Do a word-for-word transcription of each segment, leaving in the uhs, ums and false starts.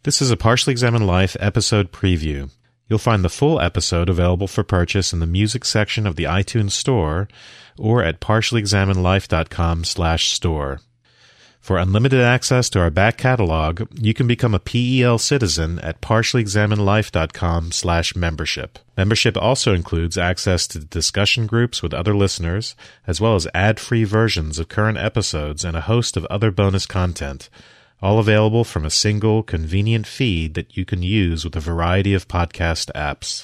This is a Partially Examined Life episode preview. You'll find the full episode available for purchase in the music section of the iTunes Store or at partially examined life dot com slash store. For unlimited access to our back catalog, you can become a P E L citizen at partially examined life dot com slash membership. Membership also includes access to discussion groups with other listeners, as well as ad-free versions of current episodes and a host of other bonus content, all available from a single, convenient feed that you can use with a variety of podcast apps.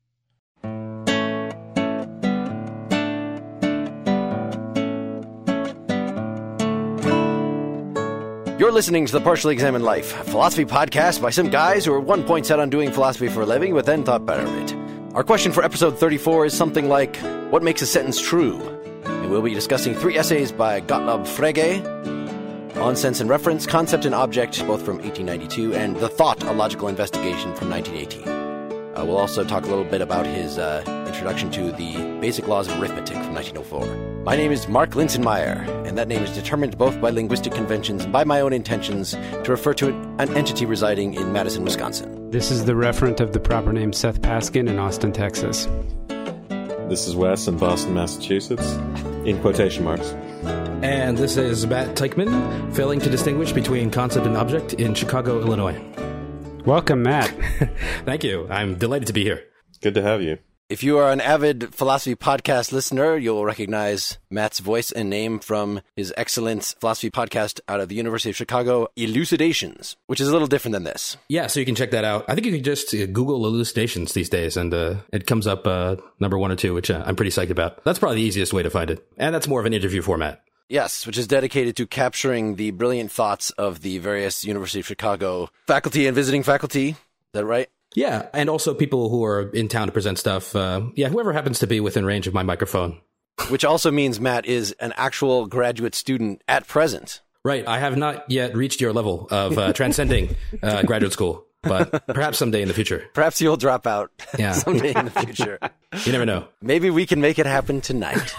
You're listening to the Partially Examined Life, a philosophy podcast by some guys who were one point set on doing philosophy for a living, but then thought better of it. Our question for episode thirty-four is something like, what makes a sentence true? And we'll be discussing three essays by Gottlob Frege on Sense and Reference, Concept and Object, both from eighteen ninety-two, and The Thought, A Logical Investigation from nineteen eighteen. Uh, we'll also talk a little bit about his uh, introduction to the Basic Laws of Arithmetic from nineteen oh four. My name is Mark Linsenmeyer, and that name is determined both by linguistic conventions and by my own intentions to refer to an, an entity residing in Madison, Wisconsin. This is the referent of the proper name Seth Paskin in Austin, Texas. This is Wes in Boston, Massachusetts, in quotation marks. And this is Matt Teichman, failing to distinguish between concept and object in Chicago, Illinois. Welcome, Matt. Thank you. I'm delighted to be here. Good to have you. If you are an avid philosophy podcast listener, you'll recognize Matt's voice and name from his excellent philosophy podcast out of the University of Chicago, Elucidations, which is a little different than this. Yeah, so you can check that out. I think you can just uh, Google Elucidations these days, and uh, it comes up uh, number one or two, which uh, I'm pretty psyched about. That's probably the easiest way to find it. And that's more of an interview format. Yes, which is dedicated to capturing the brilliant thoughts of the various University of Chicago faculty and visiting faculty. Is that right? Yeah, and also people who are in town to present stuff. Uh, yeah, whoever happens to be within range of my microphone. Which also means Matt is an actual graduate student at present. Right. I have not yet reached your level of uh, transcending uh, graduate school, but perhaps someday in the future. Perhaps you'll drop out yeah. someday in the future. You never know. Maybe we can make it happen tonight.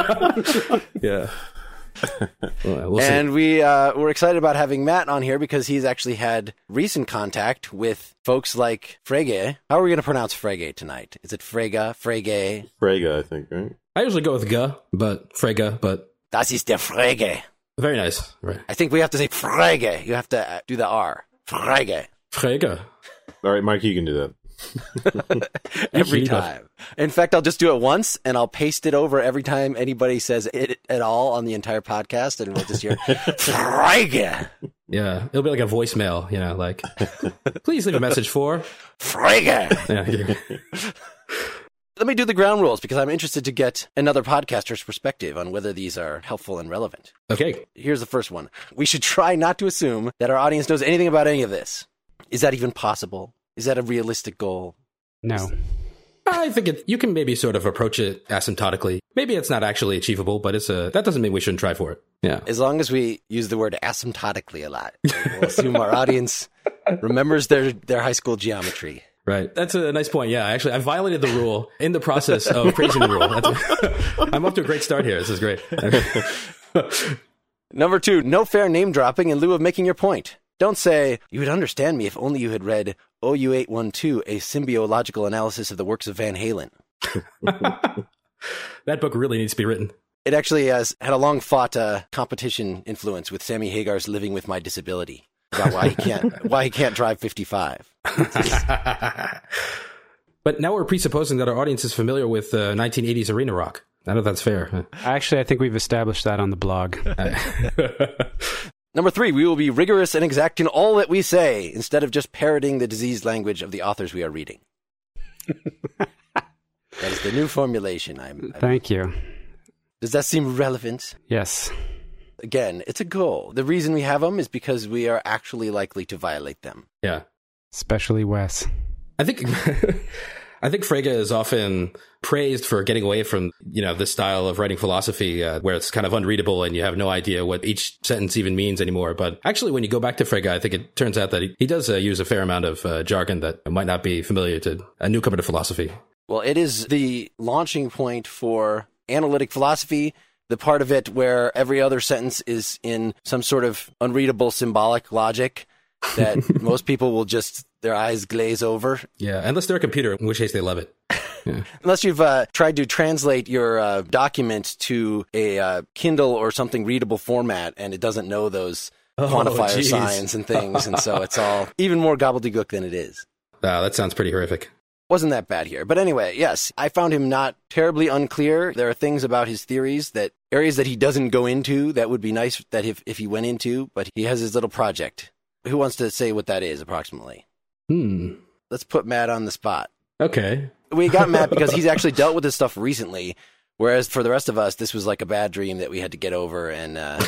Yeah. Well, we'll and see. we, uh, we're excited about having Matt on here because he's actually had recent contact with folks like Frege. How are we going to pronounce Frege tonight? Is it Frege, Frege? Frege, I think, right? I usually go with G, but Frege, but... Das ist der Frege. Very nice. Right. I think we have to say Frege. You have to do the R. Frege. Frege. All right, Mike, you can do that. Every time. In fact, I'll just do it once and I'll paste it over every time anybody says it at all on the entire podcast, and we'll just hear Frege. Yeah, it'll be like a voicemail, you know, like, please leave a message for Frege. Yeah. Let me do the ground rules because I'm interested to get another podcaster's perspective on whether these are helpful and relevant. Okay. Here's the first one. We should try not to assume that our audience knows anything about any of this. Is that even possible? Is that a realistic goal? No. I think it, you can maybe sort of approach it asymptotically. Maybe it's not actually achievable, but it's a, that doesn't mean we shouldn't try for it. Yeah. As long as we use the word asymptotically a lot, we'll assume our audience remembers their, their high school geometry. Right. That's a nice point. Yeah, actually, I violated the rule in the process of praising the rule. That's, I'm off to a great start here. This is great. Number two, no fair name dropping in lieu of making your point. Don't say, you would understand me if only you had read O U eight one two, a symbiological analysis of the works of Van Halen. That book really needs to be written. It actually has had a long-fought uh, competition influence with Sammy Hagar's Living with My Disability about why he can't why he can't drive fifty-five. But now we're presupposing that our audience is familiar with uh, nineteen eighties arena rock. I don't know if that's fair. Actually, I think we've established that on the blog. Number three, we will be rigorous and exact in all that we say, instead of just parroting the diseased language of the authors we are reading. That is the new formulation. I'm, I'm, Thank you. Does that seem relevant? Yes. Again, it's a goal. The reason we have them is because we are actually likely to violate them. Yeah. Especially Wes. I think... I think Frege is often praised for getting away from, you know, this style of writing philosophy uh, where it's kind of unreadable and you have no idea what each sentence even means anymore. But actually, when you go back to Frege, I think it turns out that he, he does uh, use a fair amount of uh, jargon that might not be familiar to a newcomer to philosophy. Well, it is the launching point for analytic philosophy, the part of it where every other sentence is in some sort of unreadable symbolic logic. that most people will just, their eyes glaze over. Yeah, unless they're a computer, in which case they love it. Yeah. Unless you've uh, tried to translate your uh, document to a uh, Kindle or something readable format, and it doesn't know those oh, quantifier geez. signs and things, and so it's all even more gobbledygook than it is. Wow, that sounds pretty horrific. Wasn't that bad here. But anyway, yes, I found him not terribly unclear. There are things about his theories, that areas that he doesn't go into that would be nice that if, if he went into, but he has his little project. Who wants to say what that is, approximately? Hmm. Let's put Matt on the spot. Okay. We got Matt because he's actually dealt with this stuff recently, whereas for the rest of us, this was like a bad dream that we had to get over, and uh,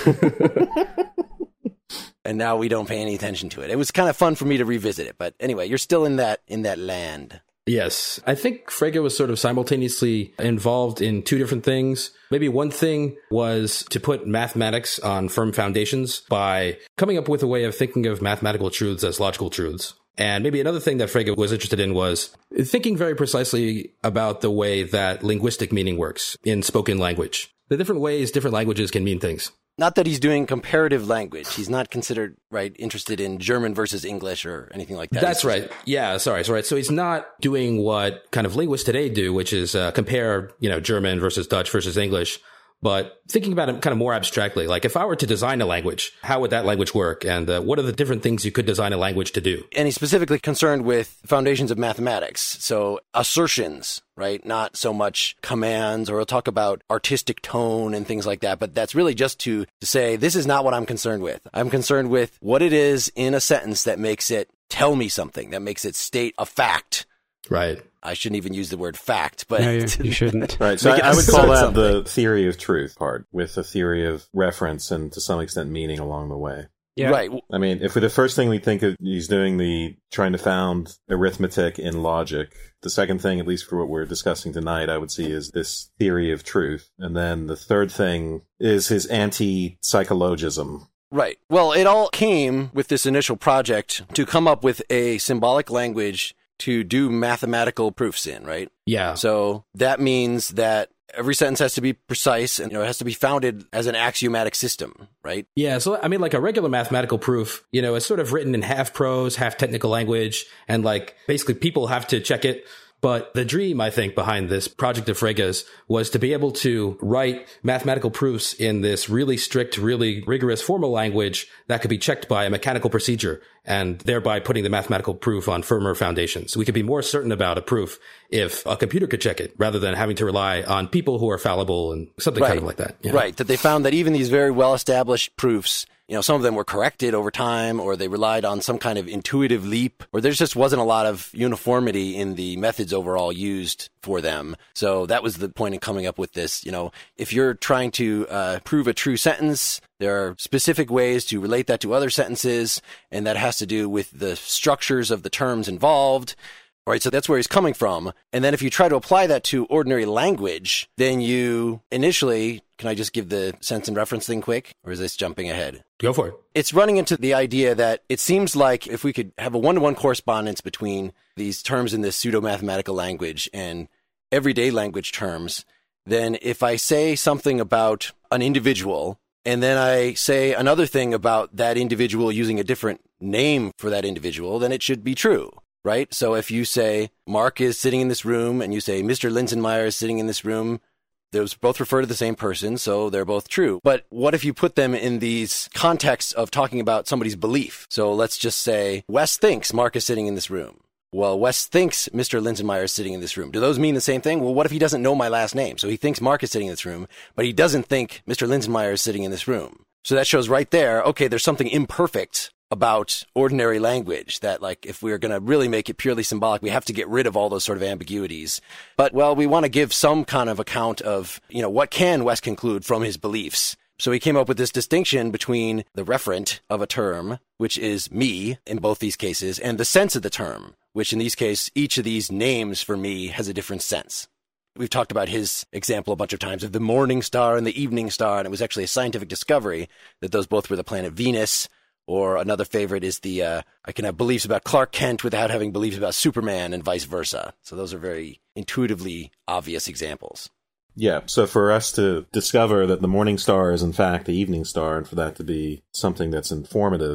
and now we don't pay any attention to it. It was kind of fun for me to revisit it, but anyway, you're still in that in that land. Yes. I think Frege was sort of simultaneously involved in two different things. Maybe one thing was to put mathematics on firm foundations by coming up with a way of thinking of mathematical truths as logical truths. And maybe another thing that Frege was interested in was thinking very precisely about the way that linguistic meaning works in spoken language. The different ways different languages can mean things. Not that he's doing comparative language. He's not considered, right, interested in German versus English or anything like that. That's right. Yeah, sorry, sorry. So he's not doing what kind of linguists today do, which is uh, compare, you know, German versus Dutch versus English. But thinking about it kind of more abstractly, like if I were to design a language, how would that language work? And uh, what are the different things you could design a language to do? And he's specifically concerned with foundations of mathematics. So assertions, right? Not so much commands, or he'll talk about artistic tone and things like that. But that's really just to, to say, this is not what I'm concerned with. I'm concerned with what it is in a sentence that makes it tell me something, that makes it state a fact. Right. I shouldn't even use the word fact, but... No, you, you shouldn't. Right, so I, I would assert call that something. the theory of truth part, with a theory of reference and to some extent meaning along the way. Yeah. Right. I mean, if the first thing we think of, he's doing the trying to found arithmetic in logic. The second thing, at least for what we're discussing tonight, I would see is this theory of truth. And then the third thing is his anti-psychologism. Right. Well, it all came with this initial project to come up with a symbolic language to do mathematical proofs in, right? Yeah. So that means that every sentence has to be precise, and you know, it has to be founded as an axiomatic system, right? Yeah, so I mean, like a regular mathematical proof, you know, it's sort of written in half prose, half technical language, and like basically people have to check it. But the dream, I think, behind this project of Frege's was to be able to write mathematical proofs in this really strict, really rigorous formal language that could be checked by a mechanical procedure, and thereby putting the mathematical proof on firmer foundations. We could be more certain about a proof if a computer could check it, rather than having to rely on people who are fallible and something Right. kind of like that. you know? Right. That they found that even these very well-established proofs, you know, some of them were corrected over time, or they relied on some kind of intuitive leap, or there just wasn't a lot of uniformity in the methods overall used for them. So that was the point in coming up with this. You know, if you're trying to uh, prove a true sentence, there are specific ways to relate that to other sentences, and that has to do with the structures of the terms involved. All right, so that's where he's coming from. And then if you try to apply that to ordinary language, then you initially, can I just give the sense and reference thing quick? Or is this jumping ahead? Go for it. It's running into the idea that it seems like if we could have a one-to-one correspondence between these terms in this pseudo-mathematical language and everyday language terms, then if I say something about an individual, and then I say another thing about that individual using a different name for that individual, then it should be true. Right? So if you say Mark is sitting in this room and you say Mister Linsenmeyer is sitting in this room, those both refer to the same person, so they're both true. But what if you put them in these contexts of talking about somebody's belief? So let's just say Wes thinks Mark is sitting in this room. Well, Wes thinks Mister Linsenmeyer is sitting in this room. Do those mean the same thing? Well, what if he doesn't know my last name? So he thinks Mark is sitting in this room, but he doesn't think Mister Linsenmeyer is sitting in this room. So that shows right there, okay, there's something imperfect about ordinary language that, like, if we're going to really make it purely symbolic, we have to get rid of all those sort of ambiguities. But, well, we want to give some kind of account of, you know, what can Wes conclude from his beliefs? So he came up with this distinction between the referent of a term, which is me in both these cases, and the sense of the term, which in these cases, each of these names for me has a different sense. We've talked about his example a bunch of times of the morning star and the evening star, and it was actually a scientific discovery that those both were the planet Venus. Or another favorite is the, uh, I can have beliefs about Clark Kent without having beliefs about Superman, and vice versa. So those are very intuitively obvious examples. Yeah, so for us to discover that the morning star is in fact the evening star, and for that to be something that's informative,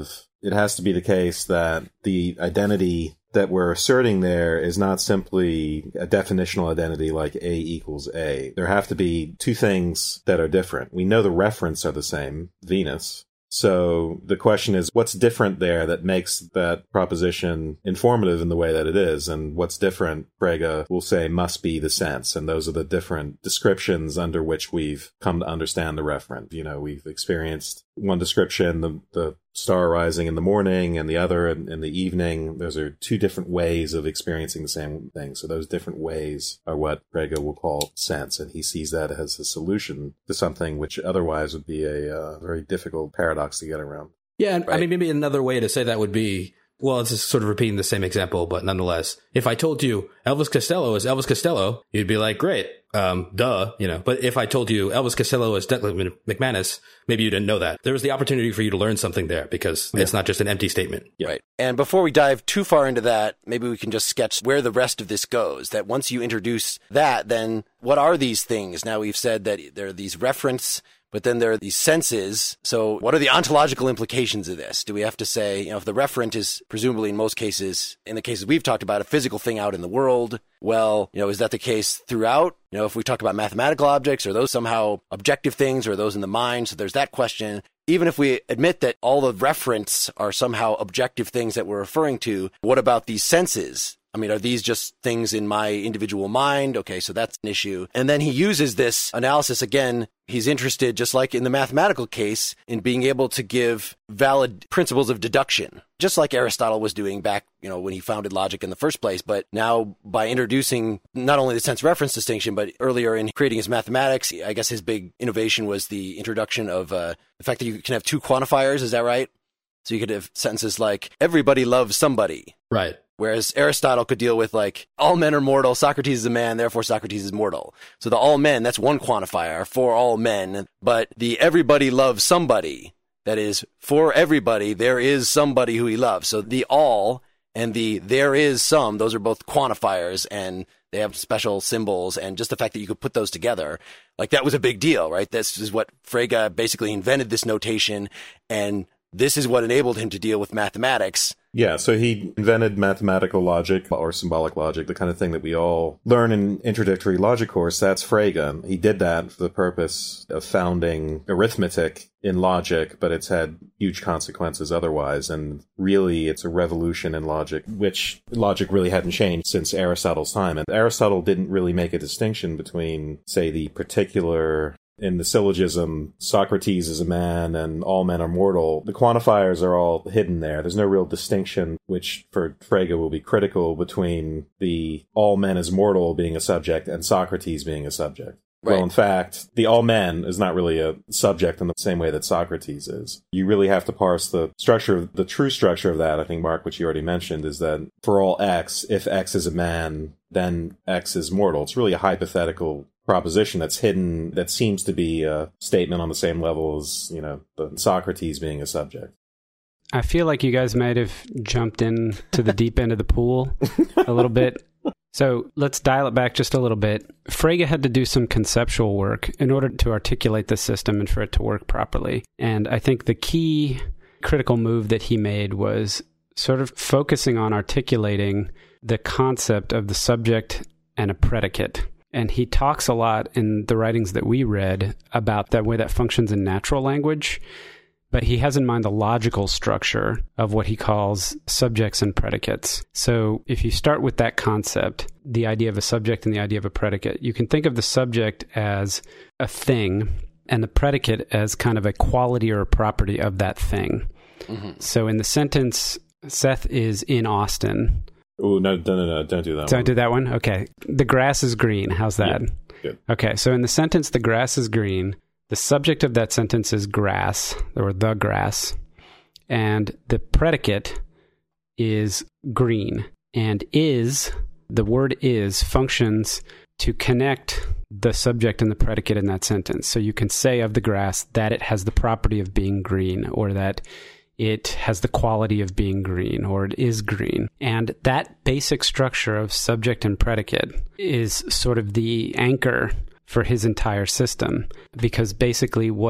it has to be the case that the identity that we're asserting there is not simply a definitional identity like A equals A. There have to be two things that are different. We know the referents are the same, Venus. So the question is, what's different there that makes that proposition informative in the way that it is? And what's different, Frege will say, must be the sense. And those are the different descriptions under which we've come to understand the referent. You know, we've experienced one description, the, the star rising in the morning, and the other in, in the evening. Those are two different ways of experiencing the same thing. So those different ways are what Frege will call sense. And he sees that as a solution to something which otherwise would be a uh, very difficult paradox to get around. Yeah, right. I mean, maybe another way to say that would be, well, it's just sort of repeating the same example, but nonetheless, if I told you Elvis Costello is Elvis Costello, you'd be like, great, um, duh, you know. But if I told you Elvis Costello is Declan McManus, maybe you didn't know that. There was the opportunity for you to learn something there because yeah. it's not just an empty statement. Yeah. Right. And before we dive too far into that, maybe we can just sketch where the rest of this goes. That once you introduce that, then what are these things? Now we've said that there are these reference, but then there are these senses. So what are the ontological implications of this? Do we have to say, you know, if the referent is presumably in most cases, in the cases we've talked about, a physical thing out in the world, well, you know, is that the case throughout? You know, if we talk about mathematical objects, are those somehow objective things or are those in the mind? So there's that question. Even if we admit that all the referents are somehow objective things that we're referring to, what about these senses? I mean, are these just things in my individual mind? Okay, so that's an issue. And then he uses this analysis again. He's interested, just like in the mathematical case, in being able to give valid principles of deduction, just like Aristotle was doing back, you know, when he founded logic in the first place. But now by introducing not only the sense reference distinction, but earlier in creating his mathematics, I guess his big innovation was the introduction of uh, the fact that you can have two quantifiers. Is that right? So you could have sentences like, everybody loves somebody. Right. Whereas Aristotle could deal with like, all men are mortal, Socrates is a man, therefore Socrates is mortal. So the all men, that's one quantifier for all men, but the everybody loves somebody, that is, for everybody, there is somebody who he loves. So the all and the there is some, those are both quantifiers, and they have special symbols, and just the fact that you could put those together, like that was a big deal, right? This is what Frege basically invented, this notation, and this is what enabled him to deal with mathematics. Yeah, so he invented mathematical logic or symbolic logic, the kind of thing that we all learn in introductory logic course. That's Frege. He did that for the purpose of founding arithmetic in logic, but it's had huge consequences otherwise. And really, it's a revolution in logic, which logic really hadn't changed since Aristotle's time. And Aristotle didn't really make a distinction between, say, the particular... In the syllogism, Socrates is a man and all men are mortal. The quantifiers are all hidden there. There's no real distinction, which for Frege will be critical, between the all men is mortal being a subject and Socrates being a subject. Right. Well, in fact, the all men is not really a subject in the same way that Socrates is. You really have to parse the structure, the true structure of that, I think, Mark, which you already mentioned, is that for all X, if X is a man, then X is mortal. It's really a hypothetical proposition that's hidden, that seems to be a statement on the same level as, you know, the Socrates being a subject. I feel like you guys might have jumped in to the deep end of the pool a little bit. So let's dial it back just a little bit. Frege had to do some conceptual work in order to articulate the system and for it to work properly. And I think the key critical move that he made was sort of focusing on articulating the concept of the subject and a predicate. And he talks a lot in the writings that we read about that way that functions in natural language, but he has in mind the logical structure of what he calls subjects and predicates. So if you start with that concept, the idea of a subject and the idea of a predicate, you can think of the subject as a thing and the predicate as kind of a quality or a property of that thing. Mm-hmm. So in the sentence, Seth is in Austin. Oh, no, no, no, no, don't do that Don't one. do that one? Okay. The grass is green. How's that? Yeah, good. Okay, so in the sentence, the grass is green, the subject of that sentence is grass, or the grass, and the predicate is green. And is, the word is, functions to connect the subject and the predicate in that sentence. So you can say of the grass that it has the property of being green, or that it has the quality of being green, or it is green. And that basic structure of subject and predicate is sort of the anchor for his entire system, because basically what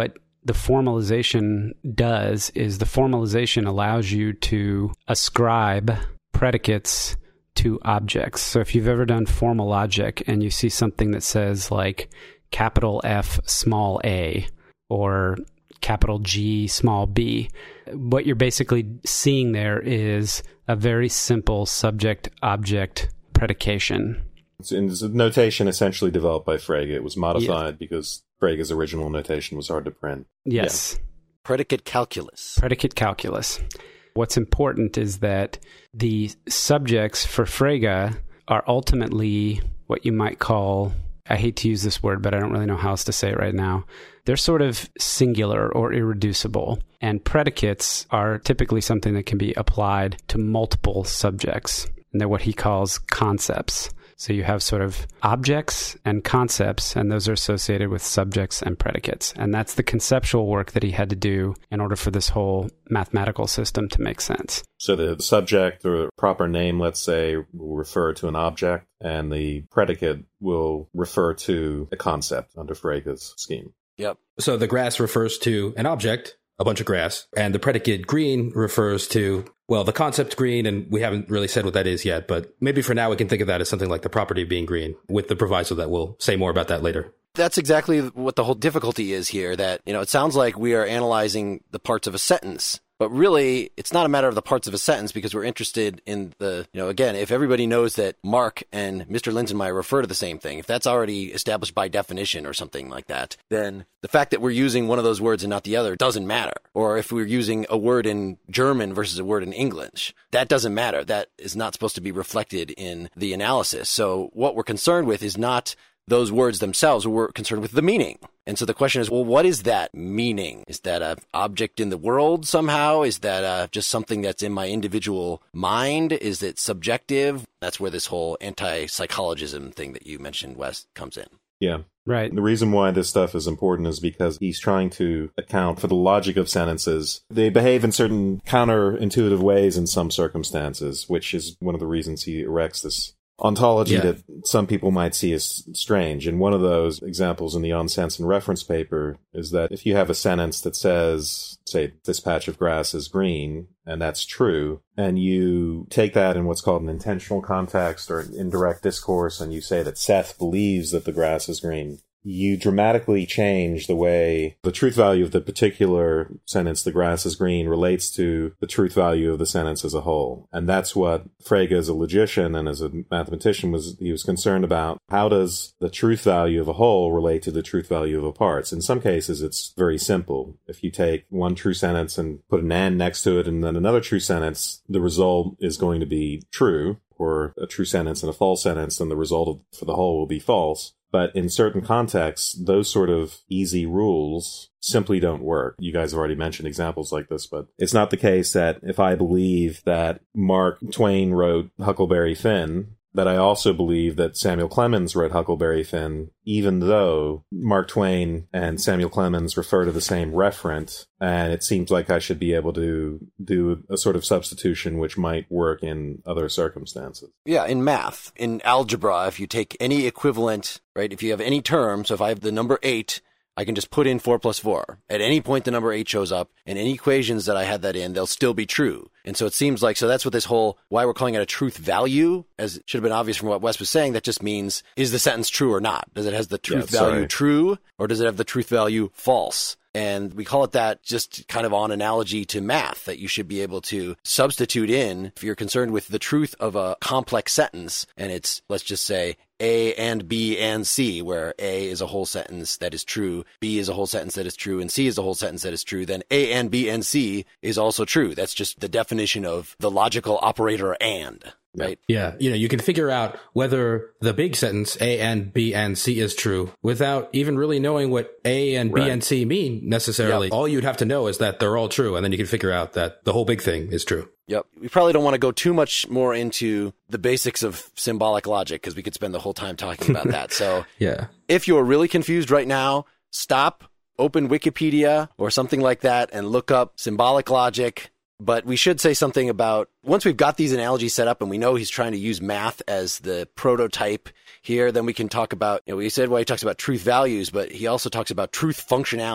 the formalization does is the formalization allows you to ascribe predicates to objects. So if you've ever done formal logic and you see something that says like capital F small a or capital G small b, what you're basically seeing there is a very simple subject-object predication. It's, it's a notation essentially developed by Frege. It was modified yeah. because Frege's original notation was hard to print. Yes. Yeah. Predicate calculus. Predicate calculus. What's important is that the subjects for Frege are ultimately what you might call, I hate to use this word, but I don't really know how else to say it right now. They're sort of singular or irreducible, and predicates are typically something that can be applied to multiple subjects, and they're what he calls concepts. So you have sort of objects and concepts, and those are associated with subjects and predicates. And that's the conceptual work that he had to do in order for this whole mathematical system to make sense. So the subject or proper name, let's say, will refer to an object, and the predicate will refer to a concept under Frege's scheme. Yep. So the grass refers to an object, a bunch of grass, and the predicate green refers to, well, the concept green, and we haven't really said what that is yet, but maybe for now we can think of that as something like the property being green, with the proviso that we'll say more about that later. That's exactly what the whole difficulty is here, that, you know, it sounds like we are analyzing the parts of a sentence, but really it's not a matter of the parts of a sentence because we're interested in the, you know, again, if everybody knows that Mark and Mister Linsenmeyer refer to the same thing, if that's already established by definition or something like that, then the fact that we're using one of those words and not the other doesn't matter. Or if we're using a word in German versus a word in English, that doesn't matter. That is not supposed to be reflected in the analysis. So what we're concerned with is not those words themselves, we're concerned with the meaning. And so the question is, well, what is that meaning? Is that an object in the world somehow? Is that uh, just something that's in my individual mind? Is it subjective? That's where this whole anti-psychologism thing that you mentioned, Wes, comes in. Yeah. Right. The reason why this stuff is important is because he's trying to account for the logic of sentences. They behave in certain counterintuitive ways in some circumstances, which is one of the reasons he erects this ontology yeah. that some people might see as strange. And one of those examples in the On Sense and Reference paper is that if you have a sentence that says, say, this patch of grass is green, and that's true, and you take that in what's called an intentional context or an indirect discourse, and you say that Seth believes that the grass is green, you dramatically change the way the truth value of the particular sentence, the grass is green, relates to the truth value of the sentence as a whole. And that's what Frege, as a logician and as a mathematician, was he was concerned about. How does the truth value of a whole relate to the truth value of a parts? In some cases, it's very simple. If you take one true sentence and put an and next to it and then another true sentence, the result is going to be true, or a true sentence and a false sentence, then the result for the whole will be false. But in certain contexts, those sort of easy rules simply don't work. You guys have already mentioned examples like this, but it's not the case that if I believe that Mark Twain wrote Huckleberry Finn, that I also believe that Samuel Clemens wrote Huckleberry Finn, even though Mark Twain and Samuel Clemens refer to the same referent, and it seems like I should be able to do a sort of substitution which might work in other circumstances. Yeah, in math, in algebra, if you take any equivalent, right, if you have any term, so if I have the number eight, I can just put in four plus four. At any point, the number eight shows up, and any equations that I had that in, they'll still be true. And so it seems like, so that's what this whole, why we're calling it a truth value, as it should have been obvious from what Wes was saying, that just means, is the sentence true or not? Does it have the truth yeah, value sorry. true, or does it have the truth value false? And we call it that just kind of on analogy to math, that you should be able to substitute in, if you're concerned with the truth of a complex sentence, and it's, let's just say, A and B and C, where A is a whole sentence that is true, B is a whole sentence that is true, and C is a whole sentence that is true, then A and B and C is also true. That's just the definition of the logical operator and. Right. Yeah. You know, you can figure out whether the big sentence A and B and C is true without even really knowing what A and B right. and C mean necessarily. Yep. All you'd have to know is that they're all true. And then you can figure out that the whole big thing is true. Yep. We probably don't want to go too much more into the basics of symbolic logic because we could spend the whole time talking about that. So yeah, if you're really confused right now, stop, open Wikipedia or something like that and look up symbolic logic. But we should say something about, once we've got these analogies set up and we know he's trying to use math as the prototype here, then we can talk about, you know, we said, well, he talks about truth values, but he also talks about truth functionality,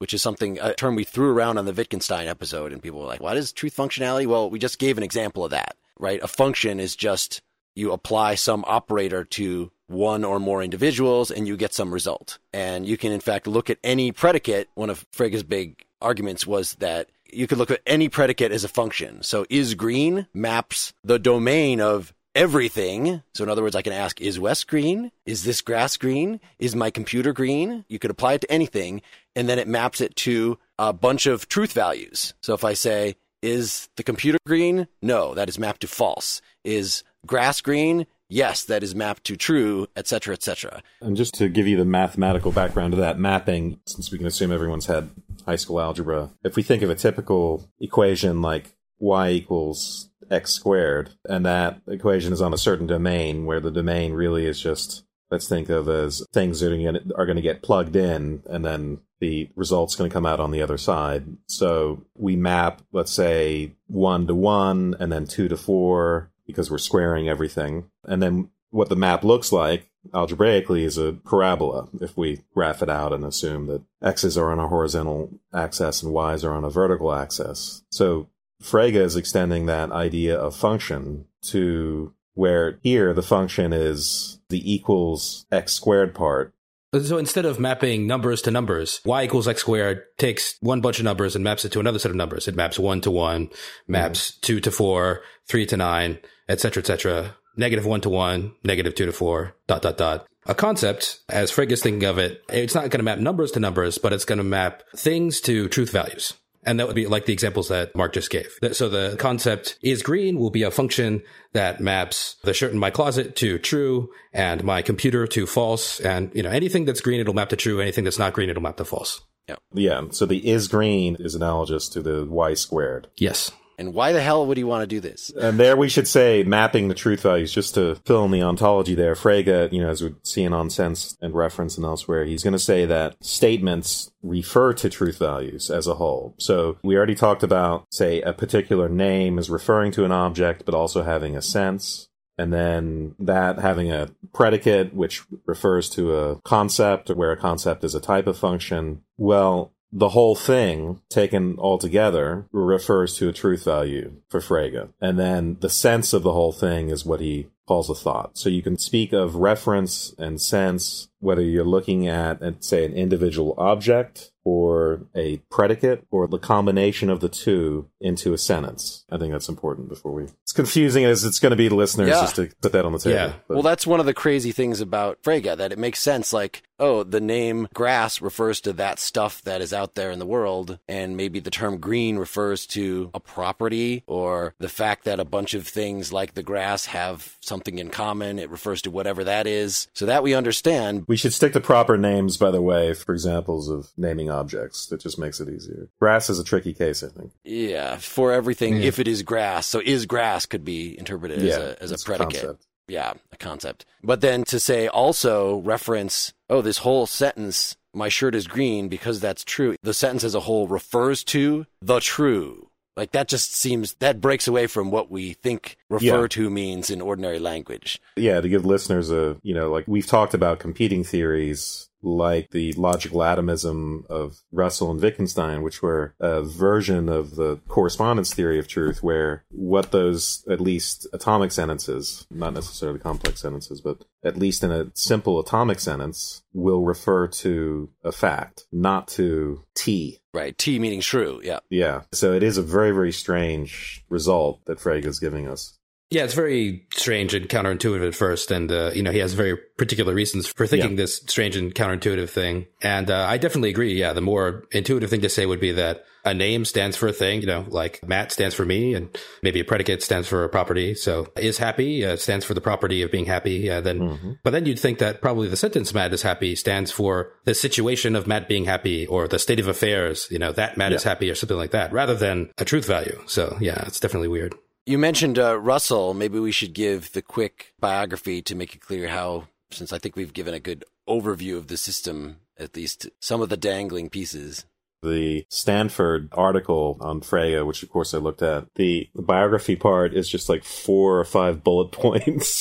which is something, a term we threw around on the Wittgenstein episode, and people were like, what is truth functionality? Well, we just gave an example of that, right? A function is just you apply some operator to one or more individuals and you get some result. And you can, in fact, look at any predicate. One of Frege's big arguments was that you could look at any predicate as a function. So is green maps the domain of everything. So in other words, I can ask, is Wes green? Is this grass green? Is my computer green? You could apply it to anything, and then it maps it to a bunch of truth values. So if I say, is the computer green? No, that is mapped to false. Is grass green? Yes, that is mapped to true, et cetera, et cetera. And just to give you the mathematical background to that mapping, since we can assume everyone's had high school algebra, if we think of a typical equation like y equals x squared, and that equation is on a certain domain where the domain really is just, let's think of as things that are going to get plugged in, and then the result's going to come out on the other side. So we map, let's say, one to one, and then two to four, because we're squaring everything. And then what the map looks like algebraically is a parabola, if we graph it out and assume that x's are on a horizontal axis and y's are on a vertical axis. So Frege is extending that idea of function to where here the function is the equals x squared part. So instead of mapping numbers to numbers, y equals x squared takes one bunch of numbers and maps it to another set of numbers. It maps one to one, maps mm. two to four, three to nine, et cetera, et cetera. Negative one to one, negative two to four, dot, dot, dot. A concept, as Frege is thinking of it, it's not going to map numbers to numbers, but it's going to map things to truth values. And that would be like the examples that Mark just gave. So the concept is green will be a function that maps the shirt in my closet to true and my computer to false. And, you know, anything that's green, it'll map to true. Anything that's not green, it'll map to false. Yeah. Yeah. So the is green is analogous to the y squared. Yes. And why the hell would he want to do this? And there we should say mapping the truth values, just to fill in the ontology there. Frege, you know, as we see in On Sense and Reference and elsewhere, he's going to say that statements refer to truth values as a whole. So we already talked about, say, a particular name is referring to an object, but also having a sense. And then that having a predicate, which refers to a concept, where a concept is a type of function. Well, the whole thing, taken all together, refers to a truth value for Frege. And then the sense of the whole thing is what he calls a thought. So you can speak of reference and sense, whether you're looking at, say, an individual object or a predicate or the combination of the two into a sentence. I think that's important before we... It's confusing as it's going to be to listeners yeah. just to put that on the table. Yeah. But... Well, that's one of the crazy things about Frege, that it makes sense. Like, oh, the name grass refers to that stuff that is out there in the world, and maybe the term green refers to a property or the fact that a bunch of things like the grass have something in common. It refers to whatever that is. So that we understand. We should stick to proper names, by the way, for examples of naming objects. That just makes it easier. Grass is a tricky case, I think. Yeah, for everything, Yeah. if it is grass. So is grass could be interpreted Yeah, as a, as a it's a predicate. concept. Yeah, a concept. But then to say also reference, oh, this whole sentence, my shirt is green because that's true. The sentence as a whole refers to the true. Like that just seems, that breaks away from what we think refer Yeah. to means in ordinary language. Yeah, to give listeners a, you know, like we've talked about competing theories like the logical atomism of Russell and Wittgenstein, which were a version of the correspondence theory of truth, where what those, at least atomic sentences, not necessarily complex sentences, but at least in a simple atomic sentence, will refer to a fact, not to T. Right. T meaning true. Yeah. Yeah. So it is a very, very strange result that Frege is giving us. Yeah, it's very strange and counterintuitive at first. And, uh, you know, he has very particular reasons for thinking Yeah. this strange and counterintuitive thing. And uh, I definitely agree. Yeah, the more intuitive thing to say would be that a name stands for a thing, you know, like Matt stands for me, and maybe a predicate stands for a property. So is happy uh, stands for the property of being happy. Uh, then, mm-hmm. But then you'd think that probably the sentence Matt is happy stands for the situation of Matt being happy, or the state of affairs, you know, that Matt Yeah. is happy, or something like that, rather than a truth value. So yeah, it's definitely weird. You mentioned uh, Russell. Maybe we should give the quick biography to make it clear how, since I think we've given a good overview of the system, at least some of the dangling pieces. The Stanford article on Frege, which of course I looked at, the, the biography part is just like four or five bullet points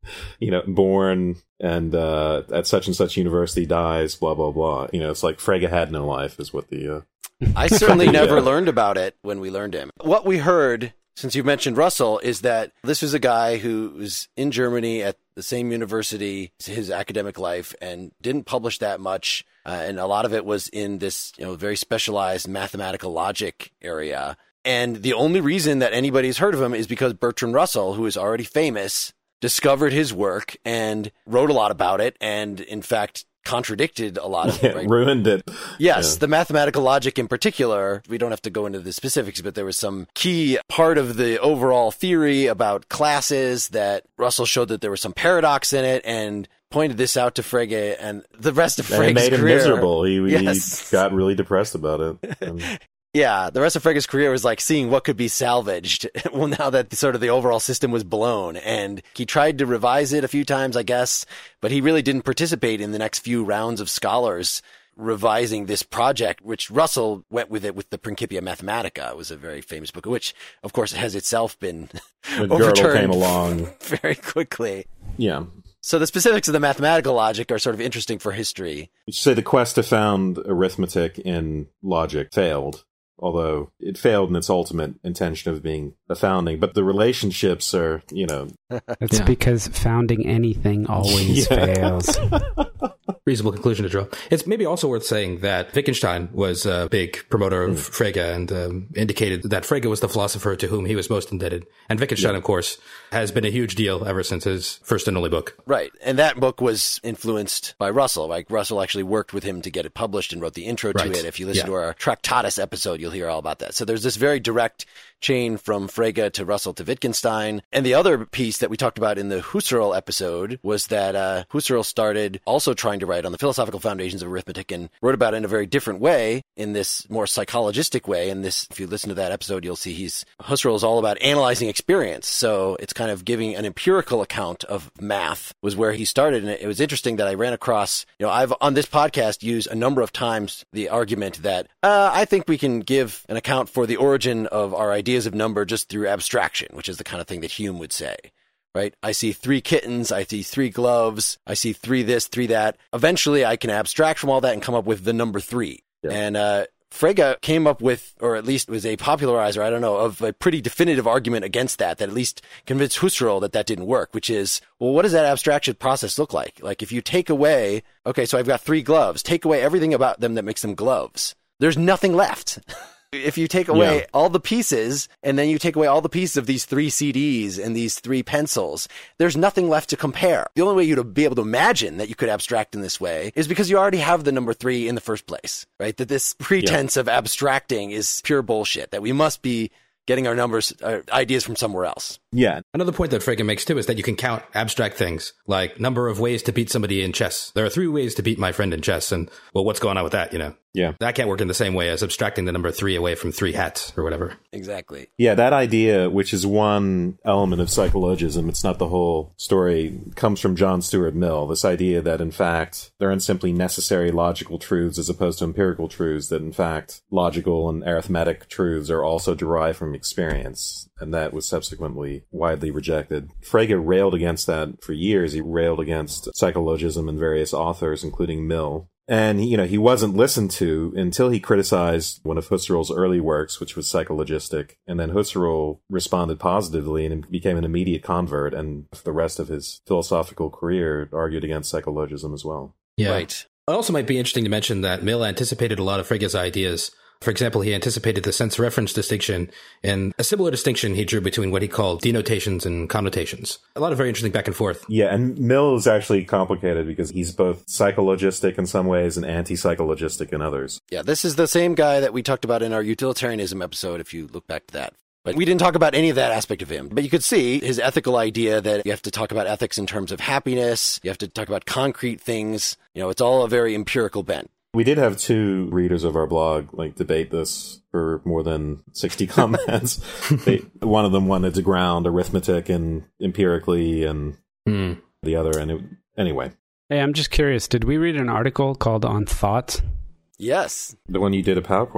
you know, born and uh, at such and such university dies, blah, blah, blah. You know, it's like Frege had no life is what the... Uh, I certainly yeah. never learned about it when we learned him. What we heard, since you mentioned Russell, is that this was a guy who was in Germany at the same university, his academic life, and didn't publish that much. Uh, and a lot of it was in this, you know, very specialized mathematical logic area. And the only reason that anybody's heard of him is because Bertrand Russell, who is already famous, discovered his work and wrote a lot about it, and in fact contradicted a lot of yeah, it. Right? Ruined it. Yes, yeah. The mathematical logic in particular, we don't have to go into the specifics, but there was some key part of the overall theory about classes that Russell showed that there was some paradox in it and pointed this out to Frege, and the rest of Frege's career... And it made him miserable. He, yes. he got really depressed about it. And... Yeah, the rest of Frege's career was like seeing what could be salvaged. Well, now that sort of the overall system was blown, and he tried to revise it a few times, I guess, but he really didn't participate in the next few rounds of scholars revising this project, which Russell went with it with the Principia Mathematica. It was a very famous book, which, of course, has itself been when overturned Gödel came along very quickly. Yeah. So the specifics of the mathematical logic are sort of interesting for history. You say the quest to found arithmetic in logic failed. Although it failed in its ultimate intention of being a founding. But the relationships are, you know... That's yeah. because founding anything always fails. Reasonable conclusion to draw. It's maybe also worth saying that Wittgenstein was a big promoter of mm. Frege and um, indicated that Frege was the philosopher to whom he was most indebted. And Wittgenstein, yeah. of course, has been a huge deal ever since his first and only book. Right. And that book was influenced by Russell. Like Russell actually worked with him to get it published and wrote the intro to right. it. If you listen yeah. to our Tractatus episode, you'll hear all about that. So there's this very direct chain from Frege to Russell to Wittgenstein. And the other piece that we talked about in the Husserl episode was that uh, Husserl started also trying to write on the philosophical foundations of arithmetic and wrote about it in a very different way, in this more psychologistic way. And this, if you listen to that episode, you'll see he's Husserl is all about analyzing experience. So it's kind of giving an empirical account of math was where he started. And it was interesting that I ran across, you know, I've on this podcast used a number of times the argument that uh, I think we can give an account for the origin of our ideas of number just through abstraction, which is the kind of thing that Hume would say. Right? I see three kittens, I see three gloves, I see three this, three that. Eventually, I can abstract from all that and come up with the number three. Yeah. And uh, Frege came up with, or at least was a popularizer, I don't know, of a pretty definitive argument against that, that at least convinced Husserl that that didn't work, which is, well, what does that abstraction process look like? Like if you take away, okay, so I've got three gloves, take away everything about them that makes them gloves. There's nothing left. If you take away yeah. all the pieces, and then you take away all the pieces of these three C Ds and these three pencils, there's nothing left to compare. The only way you'd be able to imagine that you could abstract in this way is because you already have the number three in the first place, right? That this pretense yeah. of abstracting is pure bullshit, that we must be getting our numbers, our ideas from somewhere else. Yeah. Another point that Frege makes too is that you can count abstract things, like number of ways to beat somebody in chess. There are three ways to beat my friend in chess, and well, what's going on with that, you know? Yeah. That can't work in the same way as abstracting the number three away from three hats or whatever. Exactly. Yeah, that idea, which is one element of psychologism, it's not the whole story, comes from John Stuart Mill. This idea that, in fact, there aren't simply necessary logical truths as opposed to empirical truths, that, in fact, logical and arithmetic truths are also derived from experience. And that was subsequently widely rejected. Frege railed against that for years. He railed against psychologism and various authors, including Mill. And, you know, he wasn't listened to until he criticized one of Husserl's early works, which was psychologistic. And then Husserl responded positively and became an immediate convert. And for the rest of his philosophical career, argued against psychologism as well. Yeah. Right. It also might be interesting to mention that Mill anticipated a lot of Frege's ideas. For example, he anticipated the sense-reference distinction, and a similar distinction he drew between what he called denotations and connotations. A lot of very interesting back and forth. Yeah, and Mill is actually complicated because he's both psychologistic in some ways and anti-psychologistic in others. Yeah, this is the same guy that we talked about in our utilitarianism episode, if you look back to that. But we didn't talk about any of that aspect of him. But you could see his ethical idea that you have to talk about ethics in terms of happiness, you have to talk about concrete things. You know, it's all a very empirical bent. We did have two readers of our blog like debate this for more than sixty comments. they, one of them wanted to ground arithmetic and empirically, and mm. the other, and it, anyway. Hey, I'm just curious. Did we read an article called On Thoughts? Yes. The one you did a PowerPoint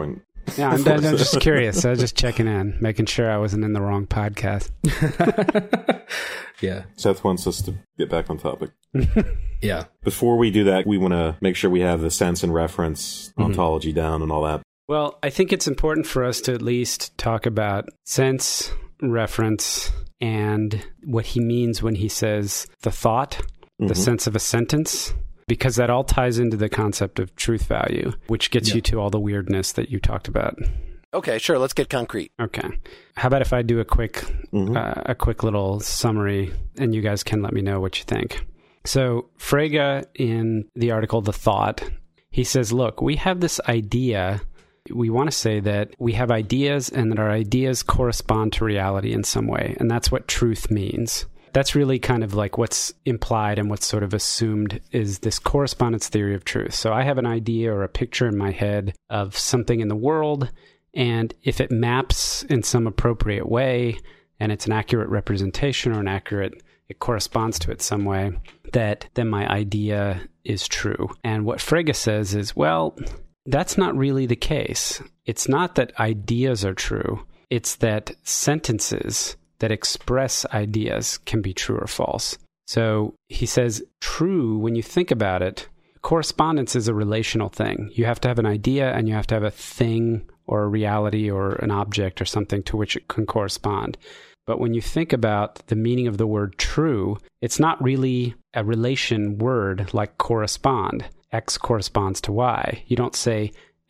Yeah, I'm, I'm just curious. I was just checking in, making sure I wasn't in the wrong podcast. Yeah. Seth wants us to get back on topic. Yeah. Before we do that, we want to make sure we have the sense and reference mm-hmm. ontology down and all that. Well, I think it's important for us to at least talk about sense, reference, and what he means when he says the thought, mm-hmm. the sense of a sentence, because that all ties into the concept of truth value, which gets yeah. you to all the weirdness that you talked about. Okay, sure. Let's get concrete. Okay. How about if I do a quick, mm-hmm. uh, a quick little summary, and you guys can let me know what you think. So Frege, in the article The Thought, he says, look, we have this idea. We want to say that we have ideas and that our ideas correspond to reality in some way. And that's what truth means. That's really kind of like what's implied and what's sort of assumed is this correspondence theory of truth. So I have an idea or a picture in my head of something in the world, and if it maps in some appropriate way, and it's an accurate representation or an accurate, it corresponds to it some way, that then my idea is true. And what Frege says is, well, that's not really the case. It's not that ideas are true. It's that sentences that express ideas can be true or false. So he says, true, when you think about it, correspondence is a relational thing. You have to have an idea and you have to have a thing or a reality or an object or something to which it can correspond. But when you think about the meaning of the word true, it's not really a relation word like correspond. X corresponds to Y. You don't say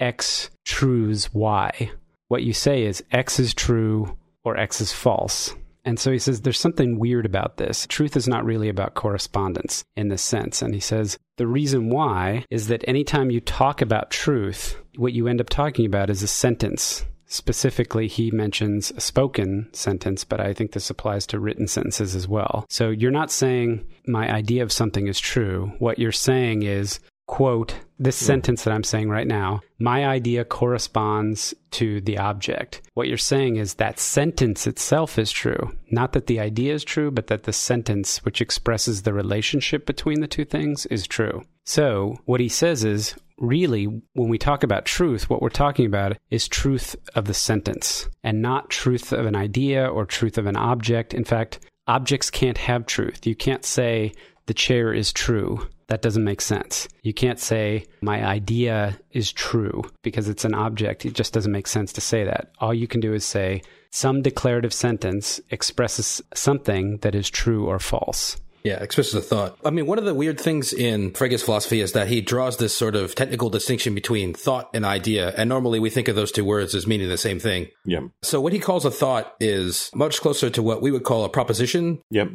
X trues Y. What you say is X is true or X is false. And so he says there's something weird about this. Truth is not really about correspondence in this sense. And he says the reason why is that anytime you talk about truth, what you end up talking about is a sentence. Specifically, he mentions a spoken sentence, but I think this applies to written sentences as well. So you're not saying my idea of something is true. What you're saying is, quote, this yeah. sentence that I'm saying right now, my idea corresponds to the object. What you're saying is that sentence itself is true. Not that the idea is true, but that the sentence, which expresses the relationship between the two things, is true. So what he says is, really, when we talk about truth, what we're talking about is truth of the sentence and not truth of an idea or truth of an object. In fact, objects can't have truth. You can't say the chair is true. That doesn't make sense. You can't say my idea is true because it's an object. It just doesn't make sense to say that. All you can do is say some declarative sentence expresses something that is true or false. Yeah, expresses a thought. I mean, one of the weird things in Frege's philosophy is that he draws this sort of technical distinction between thought and idea. And normally we think of those two words as meaning the same thing. Yeah. So what he calls a thought is much closer to what we would call a proposition. Yep.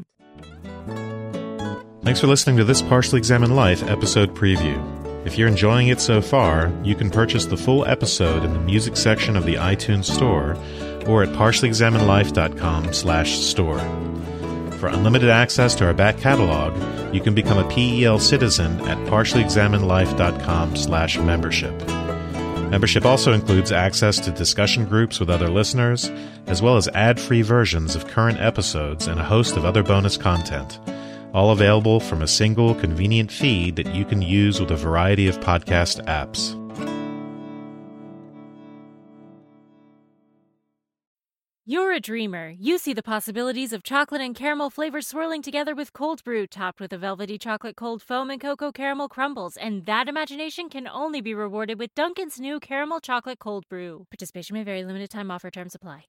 Thanks for listening to this Partially Examined Life episode preview. If you're enjoying it so far, you can purchase the full episode in the music section of the iTunes Store or at partiallyexaminedlife.com slash store. For unlimited access to our back catalog, you can become a P E L citizen at partiallyexaminedlife.com slash membership. Membership also includes access to discussion groups with other listeners, as well as ad-free versions of current episodes and a host of other bonus content, all available from a single convenient feed that you can use with a variety of podcast apps. You're a dreamer. You see the possibilities of chocolate and caramel flavors swirling together with cold brew, topped with a velvety chocolate cold foam and cocoa caramel crumbles, and that imagination can only be rewarded with Dunkin's new caramel chocolate cold brew. Participation may vary. Limited time offer. Terms apply.